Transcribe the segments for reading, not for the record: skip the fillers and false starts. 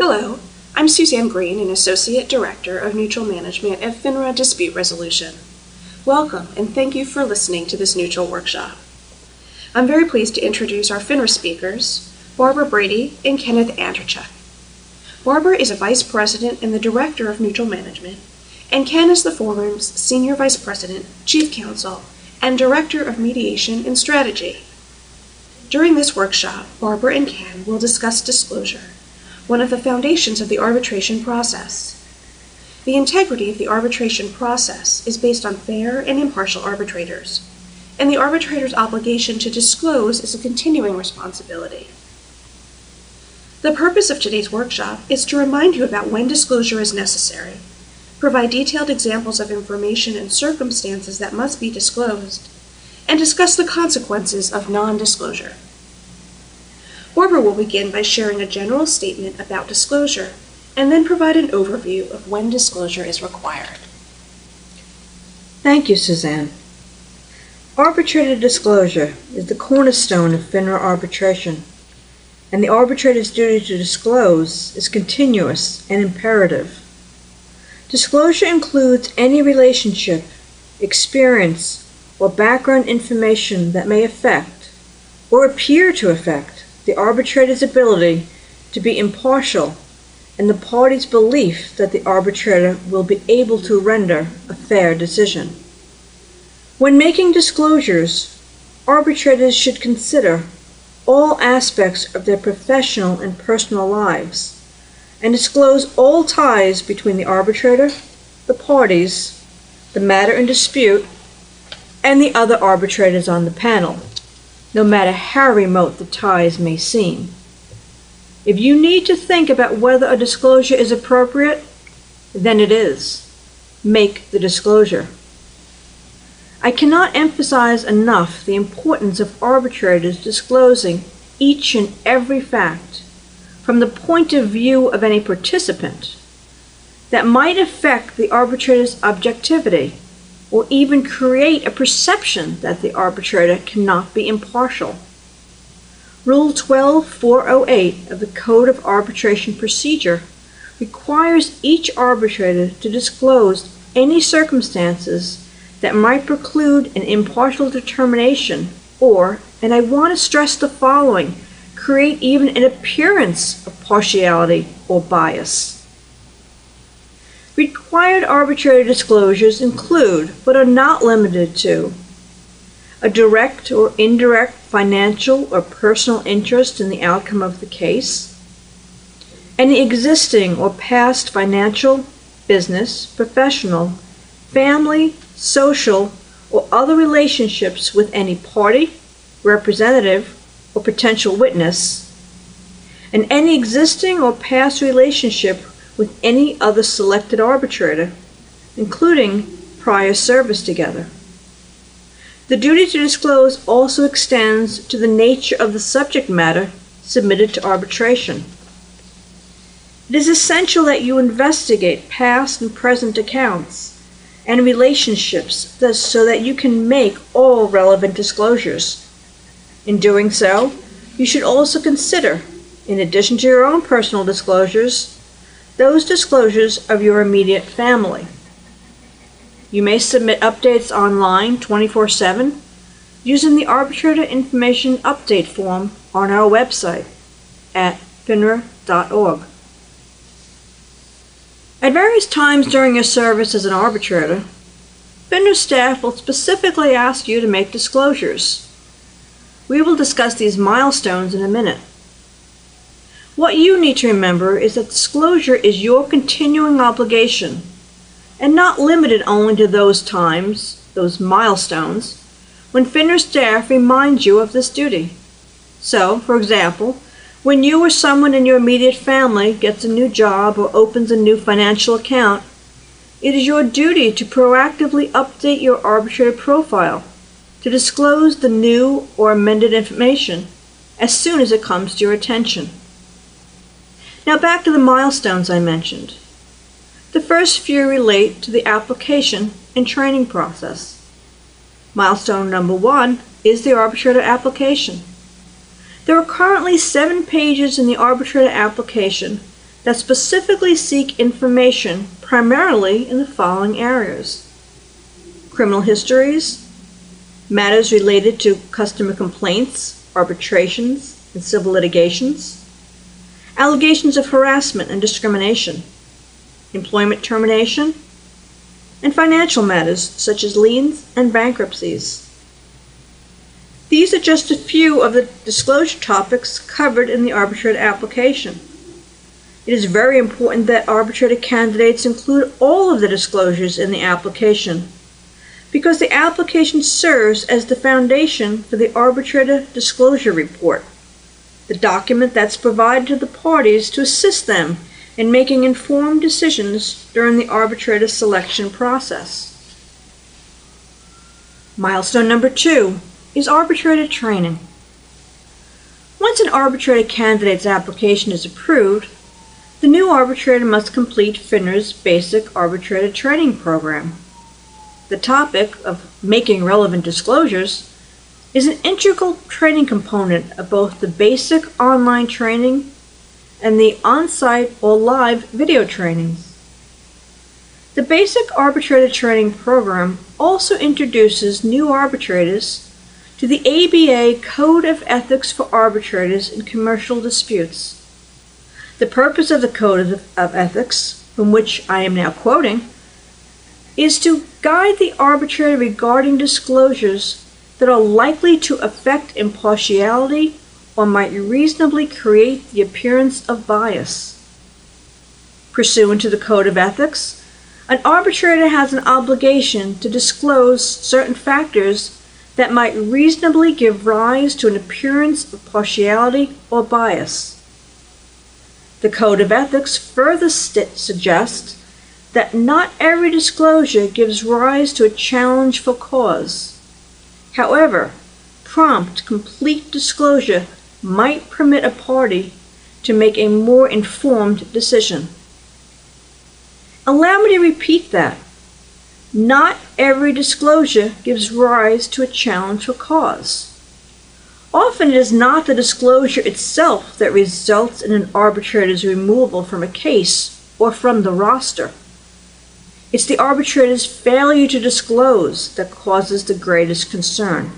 Hello, I'm Suzanne Green, an Associate Director of Neutral Management at FINRA Dispute Resolution. Welcome, and thank you for listening to this neutral workshop. I'm very pleased to introduce our FINRA speakers, Barbara Brady and Kenneth Anderchuk. Barbara is a Vice President and the Director of Neutral Management, and Ken is the forum's Senior Vice President, Chief Counsel, and Director of Mediation and Strategy. During this workshop, Barbara and Ken will discuss disclosure, one of the foundations of the arbitration process. The integrity of the arbitration process is based on fair and impartial arbitrators, and the arbitrator's obligation to disclose is a continuing responsibility. The purpose of today's workshop is to remind you about when disclosure is necessary, provide detailed examples of information and circumstances that must be disclosed, and discuss the consequences of non-disclosure. Barbara will begin by sharing a general statement about disclosure and then provide an overview of when disclosure is required. Thank you, Suzanne. Arbitrator disclosure is the cornerstone of FINRA arbitration, and the arbitrator's duty to disclose is continuous and imperative. Disclosure includes any relationship, experience, or background information that may affect or appear to affect the arbitrator's ability to be impartial and the party's belief that the arbitrator will be able to render a fair decision. When making disclosures, arbitrators should consider all aspects of their professional and personal lives and disclose all ties between the arbitrator, the parties, the matter in dispute, and the other arbitrators on the panel, no matter how remote the ties may seem. If you need to think about whether a disclosure is appropriate, then it is. Make the disclosure. I cannot emphasize enough the importance of arbitrators disclosing each and every fact from the point of view of any participant that might affect the arbitrator's objectivity or even create a perception that the arbitrator cannot be impartial. Rule 12-408 of the Code of Arbitration Procedure requires each arbitrator to disclose any circumstances that might preclude an impartial determination or, and I want to stress the following, create even an appearance of partiality or bias. Required arbitrator disclosures include, but are not limited to, a direct or indirect financial or personal interest in the outcome of the case, any existing or past financial, business, professional, family, social, or other relationships with any party, representative, or potential witness, and any existing or past relationship with any other selected arbitrator, including prior service together. The duty to disclose also extends to the nature of the subject matter submitted to arbitration. It is essential that you investigate past and present accounts and relationships so that you can make all relevant disclosures. In doing so, you should also consider, in addition to your own personal disclosures, those disclosures of your immediate family. You may submit updates online 24/7 using the Arbitrator Information Update form on our website at finra.org. At various times during your service as an arbitrator, FINRA staff will specifically ask you to make disclosures. We will discuss these milestones in a minute. What you need to remember is that disclosure is your continuing obligation and not limited only to those times, those milestones, when FINRA staff reminds you of this duty. So, for example, when you or someone in your immediate family gets a new job or opens a new financial account, it is your duty to proactively update your arbitrator profile to disclose the new or amended information as soon as it comes to your attention. Now back to the milestones I mentioned. The first few relate to the application and training process. Milestone number 1 is the arbitrator application. There are currently 7 pages in the arbitrator application that specifically seek information primarily in the following areas: criminal histories, matters related to customer complaints, arbitrations, and civil litigations, allegations of harassment and discrimination, employment termination, and financial matters such as liens and bankruptcies. These are just a few of the disclosure topics covered in the arbitrator application. It is very important that arbitrator candidates include all of the disclosures in the application, because the application serves as the foundation for the arbitrator disclosure report, the document that's provided to the parties to assist them in making informed decisions during the arbitrator selection process. Milestone number 2 is arbitrator training. Once an arbitrator candidate's application is approved, the new arbitrator must complete FINRA's basic arbitrator training program. The topic of making relevant disclosures is an integral training component of both the basic online training and the on-site or live video trainings. The basic arbitrator training program also introduces new arbitrators to the ABA Code of Ethics for Arbitrators in Commercial Disputes. The purpose of the Code of Ethics, from which I am now quoting, is to guide the arbitrator regarding disclosures that are likely to affect impartiality or might reasonably create the appearance of bias. Pursuant to the Code of Ethics, an arbitrator has an obligation to disclose certain factors that might reasonably give rise to an appearance of partiality or bias. The Code of Ethics further suggests that not every disclosure gives rise to a challenge for cause. However, prompt, complete disclosure might permit a party to make a more informed decision. Allow me to repeat that. Not every disclosure gives rise to a challenge for cause. Often it is not the disclosure itself that results in an arbitrator's removal from a case or from the roster. It's the arbitrator's failure to disclose that causes the greatest concern.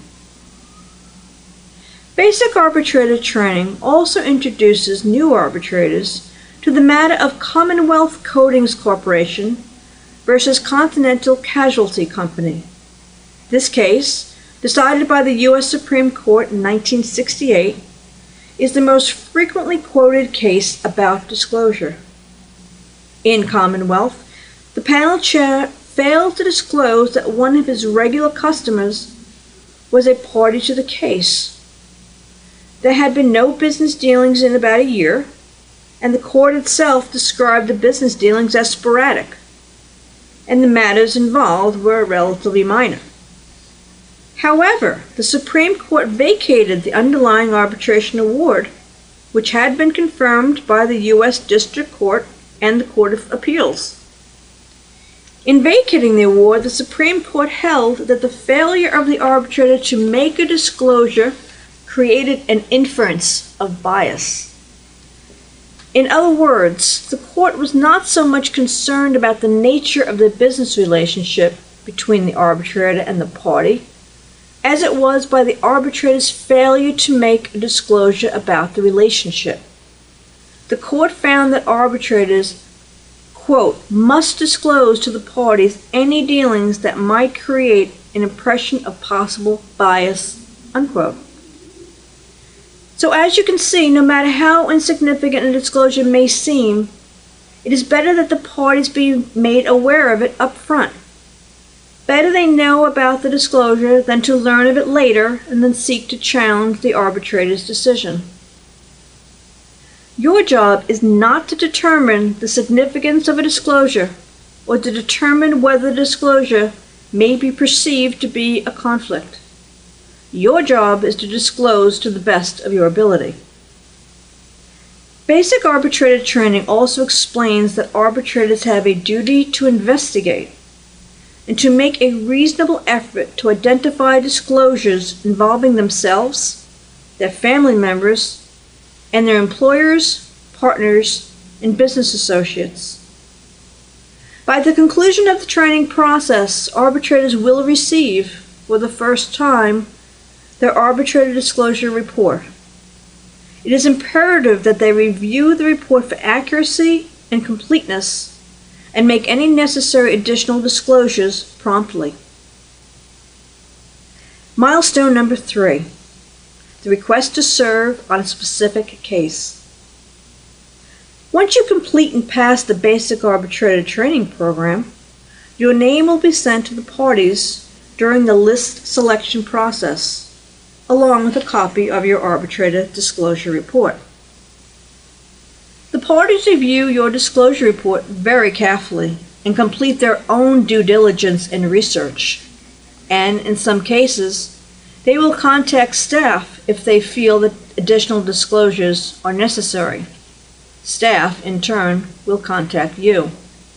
Basic arbitrator training also introduces new arbitrators to the matter of Commonwealth Coatings Corporation versus Continental Casualty Company. This case, decided by the U.S. Supreme Court in 1968, is the most frequently quoted case about disclosure. In Commonwealth, the panel chair failed to disclose that one of his regular customers was a party to the case. There had been no business dealings in about a year, and the court itself described the business dealings as sporadic, and the matters involved were relatively minor. However, the Supreme Court vacated the underlying arbitration award, which had been confirmed by the U.S. District Court and the Court of Appeals. In vacating the award, the Supreme Court held that the failure of the arbitrator to make a disclosure created an inference of bias. In other words, the court was not so much concerned about the nature of the business relationship between the arbitrator and the party, as it was by the arbitrator's failure to make a disclosure about the relationship. The court found that arbitrators, quote, must disclose to the parties any dealings that might create an impression of possible bias, unquote. So as you can see, no matter how insignificant a disclosure may seem, it is better that the parties be made aware of it up front. Better they know about the disclosure than to learn of it later and then seek to challenge the arbitrator's decision. Your job is not to determine the significance of a disclosure or to determine whether the disclosure may be perceived to be a conflict. Your job is to disclose to the best of your ability. Basic arbitrator training also explains that arbitrators have a duty to investigate and to make a reasonable effort to identify disclosures involving themselves, their family members, and their employers, partners, and business associates. By the conclusion of the training process, arbitrators will receive, for the first time, their arbitrator disclosure report. It is imperative that they review the report for accuracy and completeness and make any necessary additional disclosures promptly. Milestone number 3, the request to serve on a specific case. Once you complete and pass the basic arbitrator training program, your name will be sent to the parties during the list selection process, along with a copy of your arbitrator disclosure report. The parties review your disclosure report very carefully and complete their own due diligence and research, and in some cases, they will contact staff if they feel that additional disclosures are necessary. Staff, in turn, will contact you.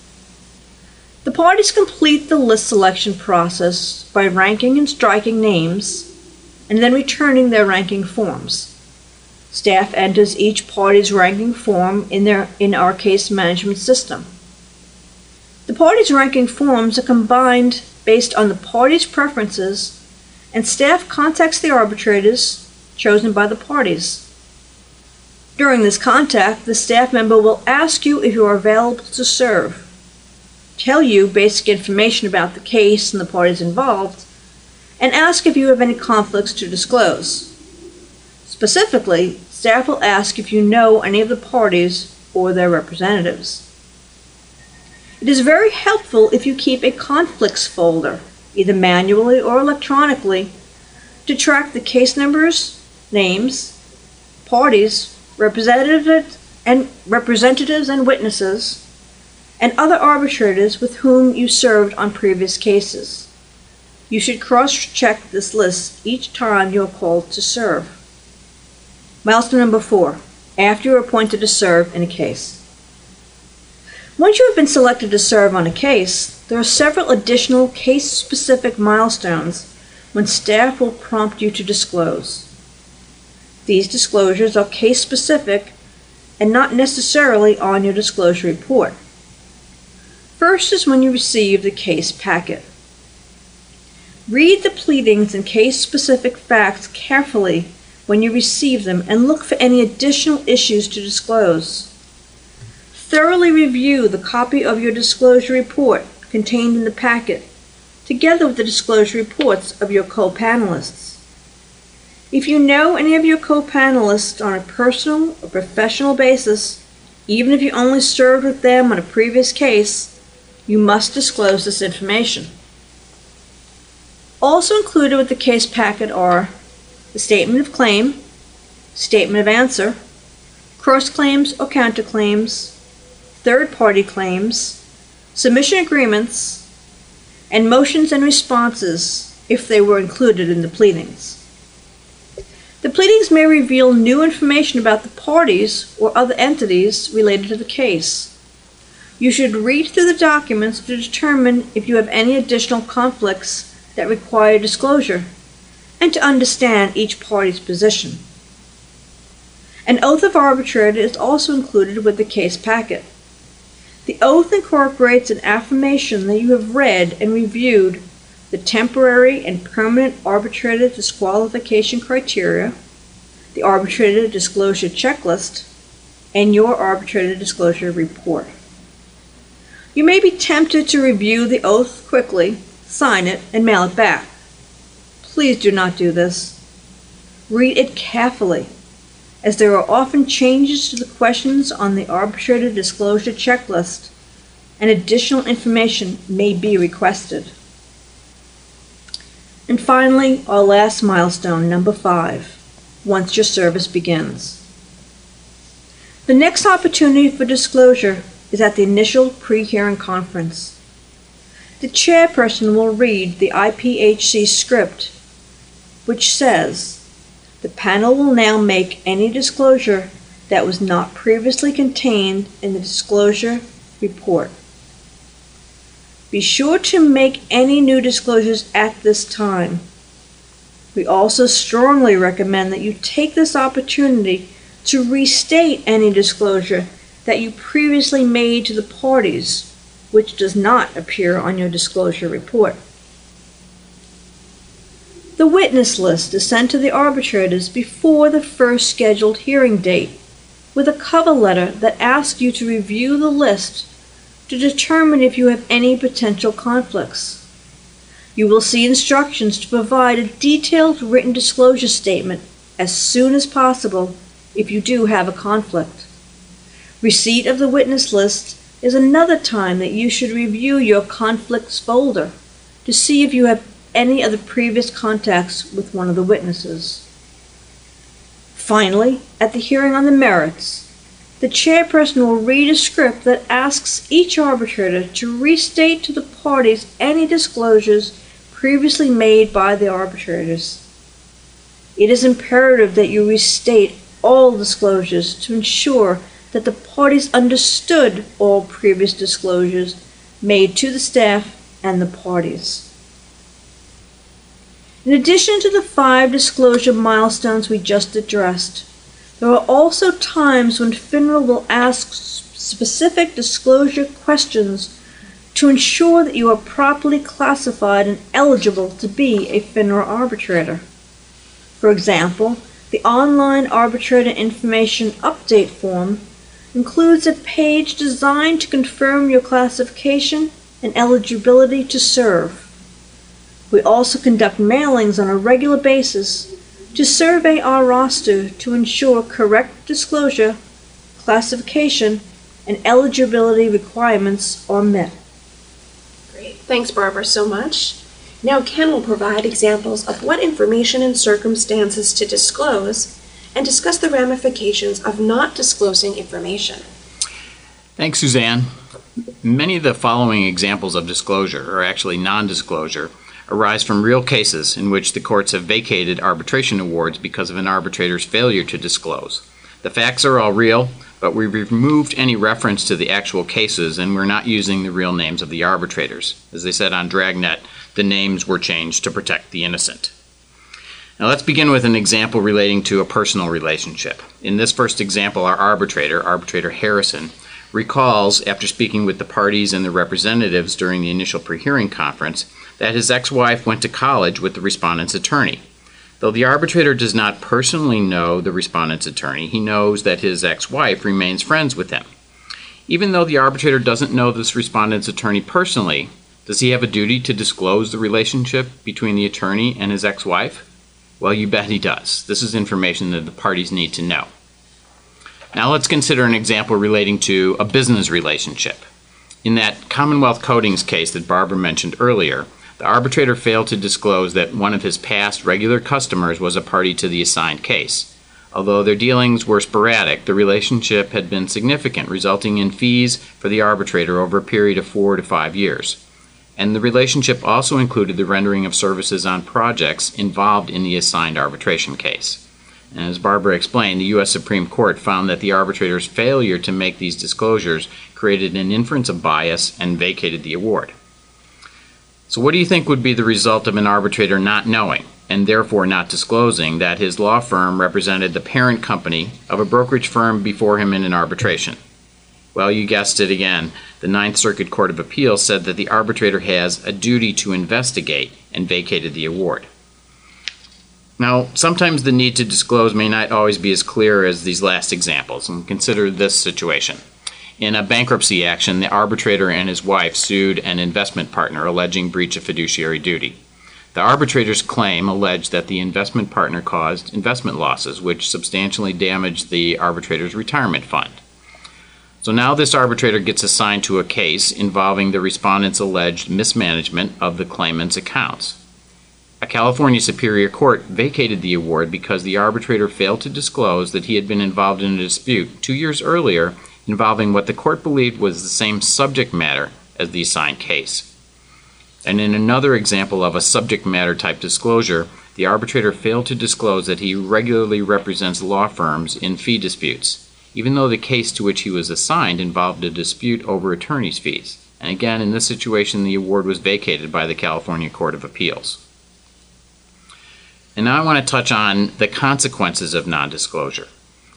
The parties complete the list selection process by ranking and striking names, and then returning their ranking forms. Staff enters each party's ranking form in our case management system. The parties' ranking forms are combined based on the parties' preferences, and staff contacts the arbitrators chosen by the parties. During this contact, the staff member will ask you if you are available to serve, tell you basic information about the case and the parties involved, and ask if you have any conflicts to disclose. Specifically, staff will ask if you know any of the parties or their representatives. It is very helpful if you keep a conflicts folder, either manually or electronically, to track the case numbers, names, parties, representatives and witnesses, and other arbitrators with whom you served on previous cases. You should cross-check this list each time you are called to serve. Milestone number 4, after you are appointed to serve in a case. Once you have been selected to serve on a case, there are several additional case-specific milestones when staff will prompt you to disclose. These disclosures are case-specific and not necessarily on your disclosure report. First is when you receive the case packet. Read the pleadings and case-specific facts carefully when you receive them and look for any additional issues to disclose. Thoroughly review the copy of your disclosure report contained in the packet, together with the disclosure reports of your co-panelists. If you know any of your co-panelists on a personal or professional basis, even if you only served with them on a previous case, you must disclose this information. Also included with the case packet are the statement of claim, statement of answer, cross-claims or counterclaims, third-party claims, submission agreements, and motions and responses if they were included in the pleadings. The pleadings may reveal new information about the parties or other entities related to the case. You should read through the documents to determine if you have any additional conflicts that require disclosure, and to understand each party's position. An oath of arbitrator is also included with the case packet. The oath incorporates an affirmation that you have read and reviewed the temporary and permanent arbitrator disqualification criteria, the arbitrator disclosure checklist, and your arbitrator disclosure report. You may be tempted to review the oath quickly, sign it, and mail it back. Please do not do this. Read it carefully, as there are often changes to the questions on the arbitrator disclosure checklist, and additional information may be requested. And finally, our last milestone, number 5, once your service begins. The next opportunity for disclosure is at the initial pre-hearing conference. The chairperson will read the IPHC script, which says, "The panel will now make any disclosure that was not previously contained in the disclosure report. Be sure to make any new disclosures at this time. We also strongly recommend that you take this opportunity to restate any disclosure that you previously made to the parties, which does not appear on your disclosure report. The witness list is sent to the arbitrators before the first scheduled hearing date, with a cover letter that asks you to review the list to determine if you have any potential conflicts. You will see instructions to provide a detailed written disclosure statement as soon as possible if you do have a conflict. Receipt of the witness list is another time that you should review your conflicts folder to see if you have any of the previous contacts with one of the witnesses. Finally, at the hearing on the merits, the chairperson will read a script that asks each arbitrator to restate to the parties any disclosures previously made by the arbitrators. It is imperative that you restate all disclosures to ensure that the parties understood all previous disclosures made to the staff and the parties. In addition to the 5 disclosure milestones we just addressed, there are also times when FINRA will ask specific disclosure questions to ensure that you are properly classified and eligible to be a FINRA arbitrator. For example, the Online Arbitrator Information Update Form includes a page designed to confirm your classification and eligibility to serve. We also conduct mailings on a regular basis to survey our roster to ensure correct disclosure, classification, and eligibility requirements are met. Great. Thanks, Barbara, so much. Now Ken will provide examples of what information and circumstances to disclose and discuss the ramifications of not disclosing information. Thanks, Suzanne. Many of the following examples of disclosure, or actually non-disclosure, arise from real cases in which the courts have vacated arbitration awards because of an arbitrator's failure to disclose. The facts are all real, but we've removed any reference to the actual cases and we're not using the real names of the arbitrators. As they said on Dragnet, the names were changed to protect the innocent. Now let's begin with an example relating to a personal relationship. In this first example, our arbitrator Harrison, recalls, after speaking with the parties and the representatives during the initial pre-hearing conference, that his ex-wife went to college with the respondent's attorney. Though the arbitrator does not personally know the respondent's attorney, he knows that his ex-wife remains friends with him. Even though the arbitrator doesn't know this respondent's attorney personally, does he have a duty to disclose the relationship between the attorney and his ex-wife? Well, you bet he does. This is information that the parties need to know. Now let's consider an example relating to a business relationship. In that Commonwealth Coatings case that Barbara mentioned earlier, the arbitrator failed to disclose that one of his past regular customers was a party to the assigned case. Although their dealings were sporadic, the relationship had been significant, resulting in fees for the arbitrator over a period of 4 to 5 years. And the relationship also included the rendering of services on projects involved in the assigned arbitration case. And as Barbara explained, the U.S. Supreme Court found that the arbitrator's failure to make these disclosures created an inference of bias and vacated the award. So what do you think would be the result of an arbitrator not knowing, and therefore not disclosing, that his law firm represented the parent company of a brokerage firm before him in an arbitration? Well, you guessed it again. The Ninth Circuit Court of Appeals said that the arbitrator has a duty to investigate and vacated the award. Now, sometimes the need to disclose may not always be as clear as these last examples, and consider this situation. In a bankruptcy action, the arbitrator and his wife sued an investment partner alleging breach of fiduciary duty. The arbitrator's claim alleged that the investment partner caused investment losses, which substantially damaged the arbitrator's retirement fund. So now this arbitrator gets assigned to a case involving the respondent's alleged mismanagement of the claimant's accounts. A California Superior Court vacated the award because the arbitrator failed to disclose that he had been involved in a dispute 2 years earlier involving what the court believed was the same subject matter as the assigned case. And in another example of a subject matter type disclosure, the arbitrator failed to disclose that he regularly represents law firms in fee disputes, even though the case to which he was assigned involved a dispute over attorney's fees. And again, in this situation, the award was vacated by the California Court of Appeals. And now I want to touch on the consequences of non-disclosure.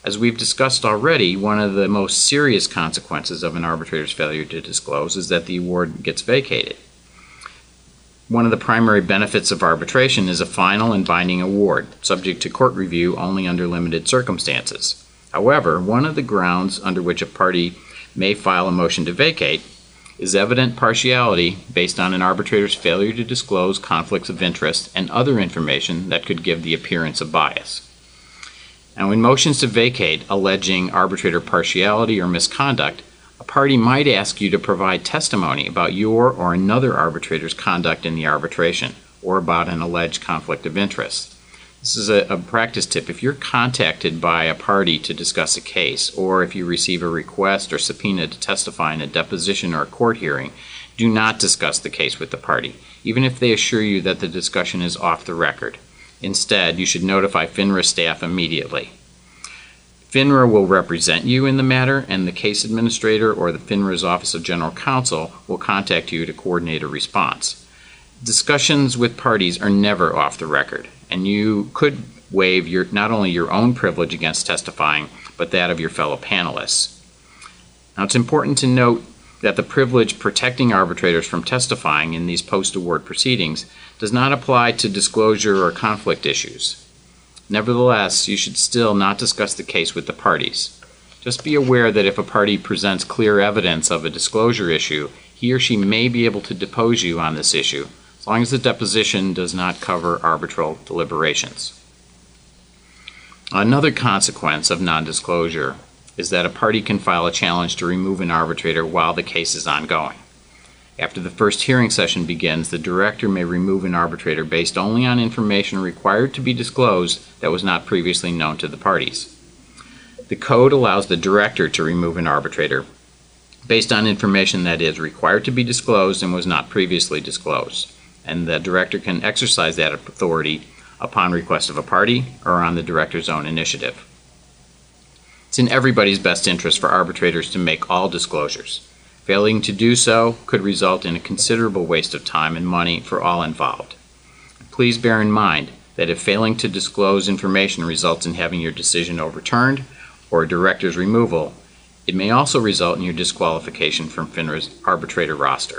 As we've discussed already, one of the most serious consequences of an arbitrator's failure to disclose is that the award gets vacated. One of the primary benefits of arbitration is a final and binding award, subject to court review only under limited circumstances. However, one of the grounds under which a party may file a motion to vacate is evident partiality based on an arbitrator's failure to disclose conflicts of interest and other information that could give the appearance of bias. Now, in motions to vacate alleging arbitrator partiality or misconduct, a party might ask you to provide testimony about your or another arbitrator's conduct in the arbitration or about an alleged conflict of interest. This is a practice tip. If you're contacted by a party to discuss a case, or if you receive a request or subpoena to testify in a deposition or a court hearing, do not discuss the case with the party, even if they assure you that the discussion is off the record. Instead, you should notify FINRA staff immediately. FINRA will represent you in the matter, and the case administrator or the FINRA's Office of General Counsel will contact you to coordinate a response. Discussions with parties are never off the record, and you could waive not only your own privilege against testifying, but that of your fellow panelists. Now, it's important to note that the privilege protecting arbitrators from testifying in these post-award proceedings does not apply to disclosure or conflict issues. Nevertheless, you should still not discuss the case with the parties. Just be aware that if a party presents clear evidence of a disclosure issue, he or she may be able to depose you on this issue, as long as the deposition does not cover arbitral deliberations. Another consequence of non-disclosure is that a party can file a challenge to remove an arbitrator while the case is ongoing. After the first hearing session begins, the director may remove an arbitrator based only on information required to be disclosed that was not previously known to the parties. The code allows the director to remove an arbitrator based on information that is required to be disclosed and was not previously disclosed, and the director can exercise that authority upon request of a party or on the director's own initiative. It's in everybody's best interest for arbitrators to make all disclosures. Failing to do so could result in a considerable waste of time and money for all involved. Please bear in mind that if failing to disclose information results in having your decision overturned or a director's removal, it may also result in your disqualification from FINRA's arbitrator roster.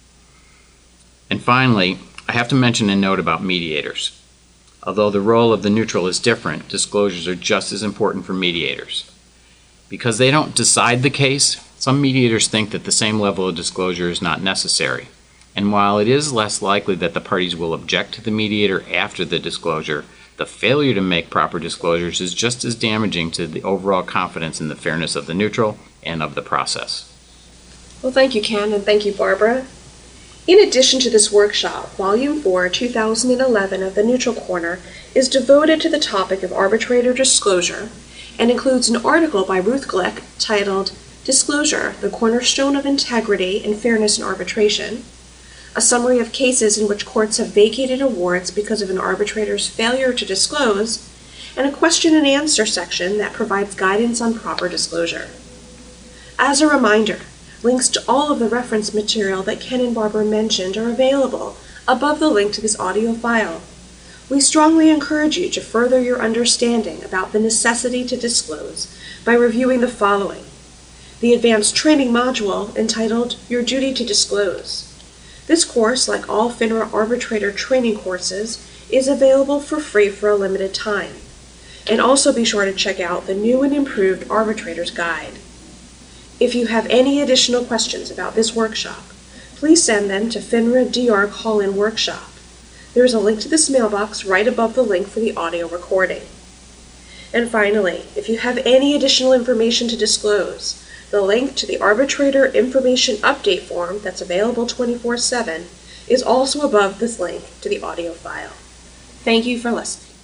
And finally, I have to mention a note about mediators. Although the role of the neutral is different, disclosures are just as important for mediators. Because they don't decide the case, some mediators think that the same level of disclosure is not necessary. And while it is less likely that the parties will object to the mediator after the disclosure, the failure to make proper disclosures is just as damaging to the overall confidence in the fairness of the neutral and of the process. Well, thank you, Ken, and thank you, Barbara. In addition to this workshop, Volume 4, 2011 of the Neutral Corner is devoted to the topic of arbitrator disclosure and includes an article by Ruth Glick titled Disclosure, the Cornerstone of Integrity and Fairness in Arbitration, a summary of cases in which courts have vacated awards because of an arbitrator's failure to disclose, and a question and answer section that provides guidance on proper disclosure. As a reminder, links to all of the reference material that Ken and Barbara mentioned are available above the link to this audio file. We strongly encourage you to further your understanding about the necessity to disclose by reviewing the following: the advanced training module entitled Your Duty to Disclose. This course, like all FINRA arbitrator training courses, is available for free for a limited time. And also be sure to check out the new and improved Arbitrator's Guide. If you have any additional questions about this workshop, please send them to FINRA DR Call-In Workshop. There is a link to this mailbox right above the link for the audio recording. And finally, if you have any additional information to disclose, the link to the Arbitrator Information Update form that's available 24/7 is also above this link to the audio file. Thank you for listening.